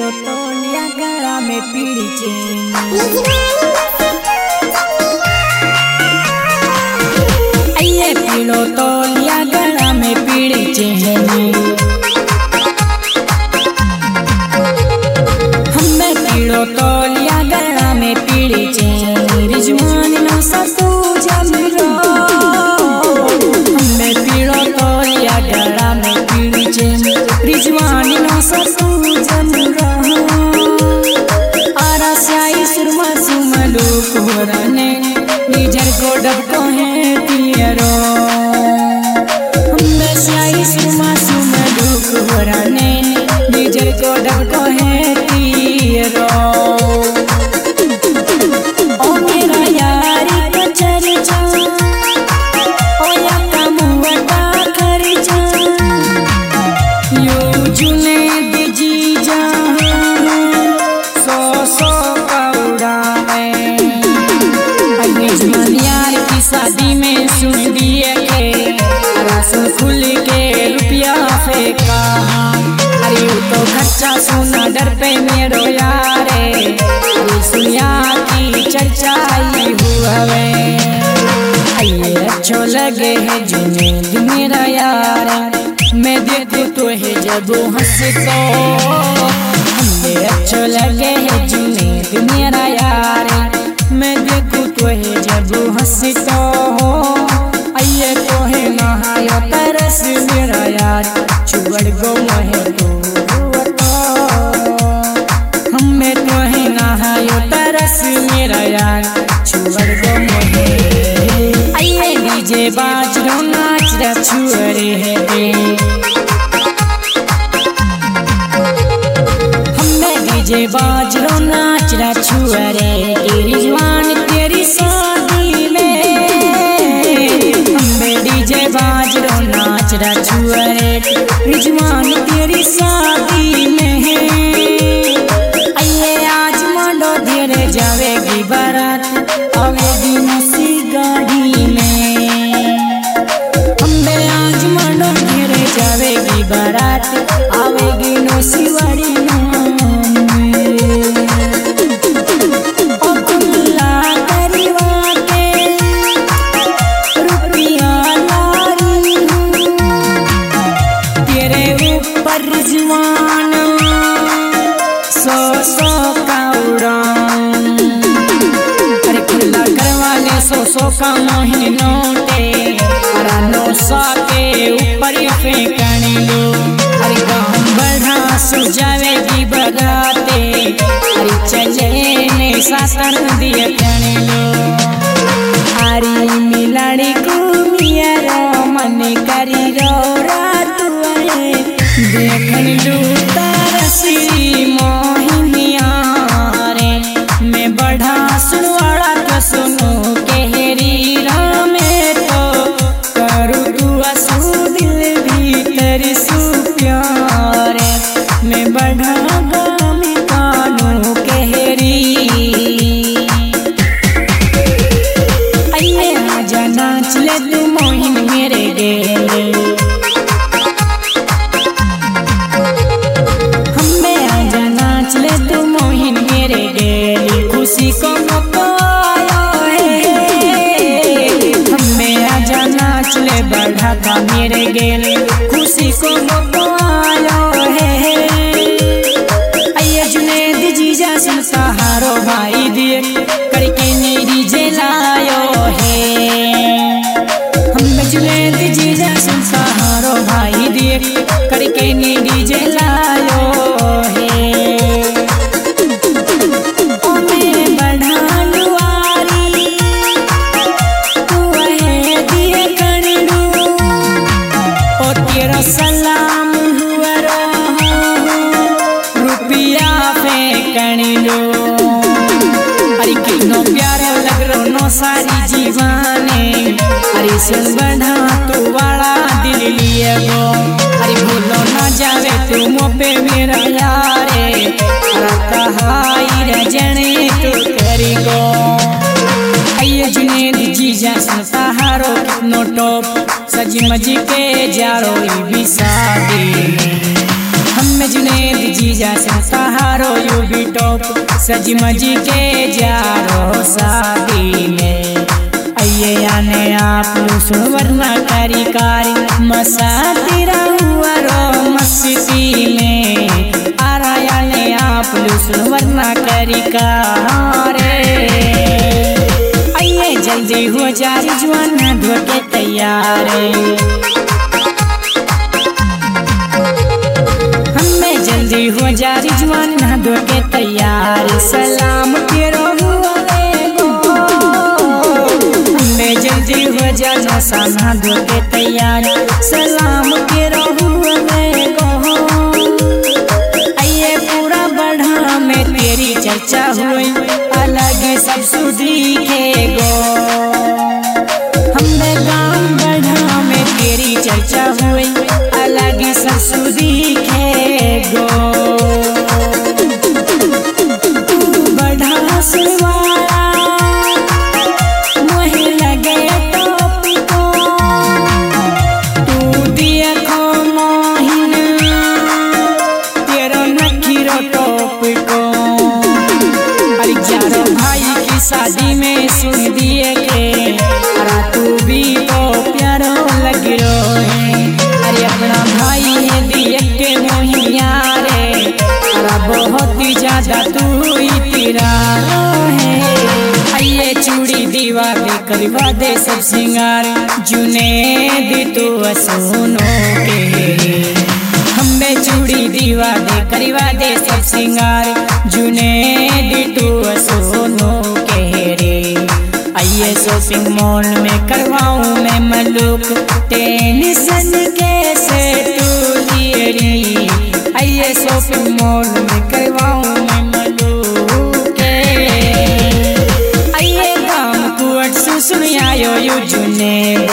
पीड़ो तोलिया गला में पीड़ी चेन पीड़ो तोलिया गला में पीड़ी चेहनी हमें पीड़ो तोलिया गला में पीड़ी चेहनी रिजवान ना सतू जमरो हमें पीड़ो तोलिया गला में पीड़ी चेहनी रिजवान ना सतू जमरो आरा स्याई सुरमा सुमलू कोरने निजर को डबको है पियरो निजर को डबको है तीरो ओ मेरा यारी का चर्चा ओ या कमुआ खर्चा यो जुने जी जा सो का उड़ावे अजमल यार की शादी में सुन दिए के राशन खुल के रुपया फेंका अरे तो खर्चा सुना डर पे मेरो यारे सुनिया की चर्चा आई हुए आइए अच्छो लगे है जुनेद मेरा यार मैं देखूं तो है जब हंस तो हमें अच्छो लगे है जुनेद मेरा यार मैं देखूं तो है जब हंस तो आइए तो है नहायो तरस मेरा यार चुगड़ गो है तो हमें तो है नहायो तरस मेरा यार चुगड़ गो है आइए डीजे बाजरो नाच रा छुअरे है हमें डीजे बाजरो नाच रा छुअरे रिजवान तेरी शादी में हमें डीजे बाजरो नाच रा छुअरे रिजवान तेरी शादी में है आइए आज मांडो धीरे जावेगी बारात आवेगी नसी गाड़ी में हमें आज मांडो धीरे जावेगी बारात आवेगी नसी वाड़ी सो का मोहिनी नोटे अरा नो साके ऊपर फेंकने लो अरे गाँव बढ़ा सुजावेगी बगाते अरे चले ने सातर दिए करने लो अरे मिलाड़ी को मियारो मन करी रो रात देखन लू तरसी मोहिनिया रे मैं बढ़ा सुनवाड़ा तो सुनो बढ़ा मेरे गेल खुशी को आयो है आइए जुनेद जीजा सुन सहारो भाई दिए करके मेरी जलायो है हम जुनेद जीजा सुन सहारो भाई दिए करके मेरी जलायो है सलाम हुआ रुपया फेंकने लो अरे किनो प्यारो लग रो नो सारी जीवाने अरे सुन बढ़ा तू वाला दिल लिए गो अरे भूलो ना जावे तू मोपे मेरा यारे कहाई रजने तू करी गो आइए जुनेद जीजा सुन सहारो नो टॉप सजी मजी के जारो भी शादी हम जुनेद जीजा से सहारो टॉप सज मज के जा रो शादी में। आइए आने आप सुवर्ण करी कारी मसा तेरा हुआ रो मस्ती में। आया ने आप सुवर्ण करी कारी। आइए जल्दी हो जा रिजवान धो के तैयार। हमें जल्दी हो जा रिजवान धो के तैयार। सलाम तेरो हमें जल्दी हो जा नसाना धो के तैयार। सलाम तेरो आइए पूरा बढ़ा में तेरी चर्चा हुई अलग सब सुधीखे गो। हमने गाँव बढ़ा में तेरी चर्चा हुई अलग सब सुधीखे गो। बढ़ा सुवारा मोहे लगे टॉप को तू दिया को मोहिन तेरो नखीरो टॉप को। अरे यारो भाई की शादी में सुन दिए के अरे तू भी तो प्यारो लग रो है। अरे अपना भाई है दिए के मोहिया रे अरे बहुत ही ज्यादा तू ही तेरा है। आइए चूड़ी दीवा दे करवा दे सब सिंगार जुनेद तू सुनो के। हमें चूड़ी दीवा दे करवा दे सब सिंगार जुनेद तू सुनो के रे। आइए शॉपिंग मॉल में करवाऊं मैं मलूक टेंशन कैसे तू लिए री। आइए शॉपिंग मॉल में करवाऊं मैं मलूक। आइए गाँव कुआट सुन आयो यू जुनेद।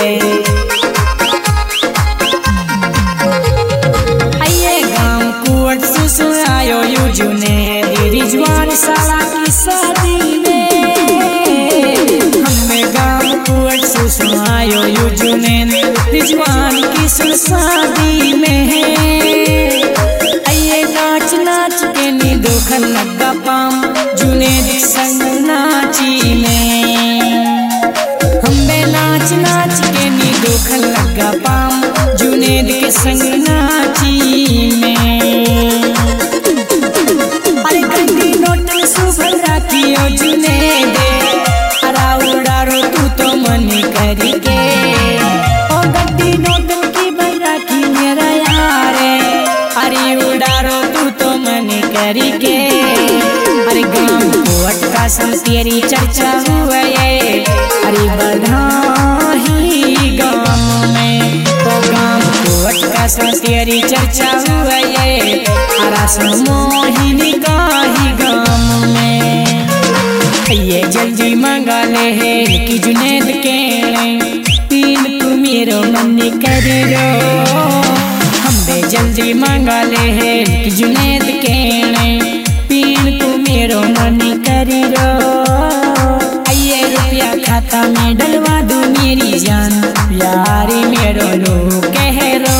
आइए गाँव कुआट सुन आयो यू जुनेद। रिजवान साला की शादी में हमें गाँव कुआट सुन आयो यू जुनेद। रिजवान की शादी में आइए नाच नाच के नी दुखन लगा पाम जुनेद संग नाची में। हमें नाच नाच के नी दुखन लगा पाम जुनेद के संग नाची में। अरे गड्डी नोट सुभर राखियो जुनेद अरा उड़ारो तू तो मन करी के। ओ गड्डी नोट की बरा की मेरा यार अरे उड़ारो तू तो मन करी के। अरे गाँव को अटका सन तेरी चर्चा हुआ है अरे बधाई गाँव में। तो गाँव को अटका सन तेरी चर्चा हुआ है अरा मोहिनी गाही गाँव में। ये जल्दी मंगा ले है कि जुनेद के पीन तू मेरो मन कर रो। हमें जल्दी मंगा ले है कि जुनेद के पीन तू मेरो मन कर रो। आइए रुपया खाता में डलवा दू मेरी जान प्यारी मेरो लो कह रो।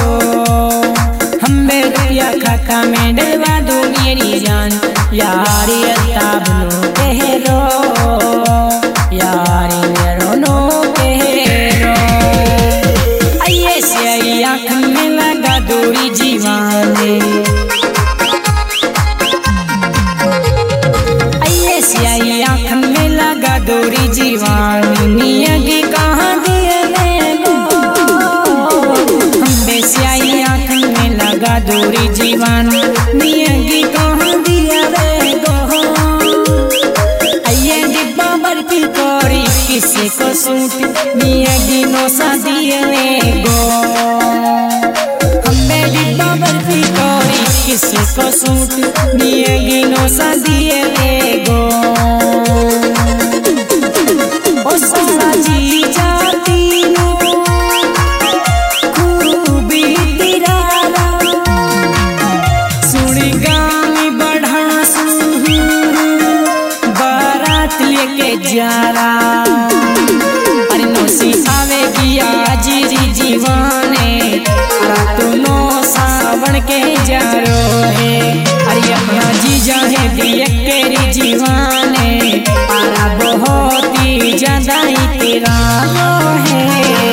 हमें रुपया खाता में डलवा दू मेरी जान यारी अताब लो कह रो। यारी मेरो नो कह रो। आइए से आई आँख में लगा दूरी जीवाने। आइए से आई आँख में लगा दूरी जीवानी। नियगी कहाँ दिए गो हमें से आई आँख में लगा दूरी जीवानी। नियगी कहाँ दिया गो। आइए डिब्बा बर्फी कोरी किसी को सूट नियगी नो सा दिए गो। हमें डिब्बा बर्फी कोरी किसी को सूट नियगी नो सा दिए गो। ओ सारा जी जाती नो खूबी तेरा सुनी गामी बढ़ा बारात लेके जारा। अरे नौसी आवेगी आज री जीवाने तू नो सावर बन के जा रोहे। अरे अपना जीजा है दिए तेरी जीवाने, पारा बहुत ही ज्यादा ही तेरा है।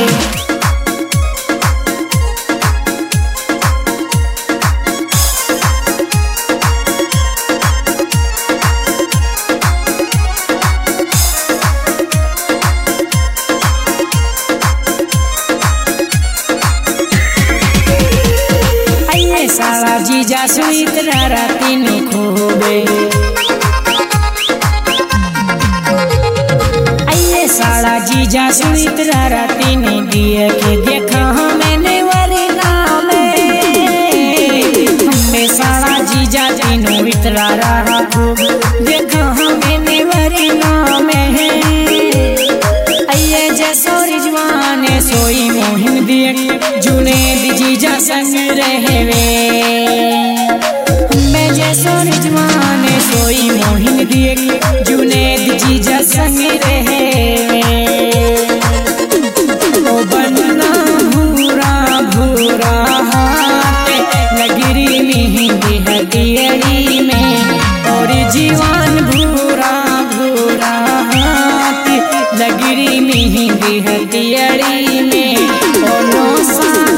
साला जीजा सुइत राती नु खूबे, आइए साला जीजा सुइत राती नु दिए के देखा मैंने वरना में, हमें साला जीजा तीनों इतरा रहा खूब देखा मैंने वरना में। आइए जैसो रिजवाने सोई मोहिन दिए जुनेद जीजा संग रहवे, मैं जैसो रिजवाने सोई मोहिन दिए जुनेद जीजा संग रहवे। ओ बनना भूरा भूरा हाथ लगरी मेहंदी हदियरी में, और जीवन भूरा भूरा हाथ लगरी मेहंदी हदियरी में। Oh no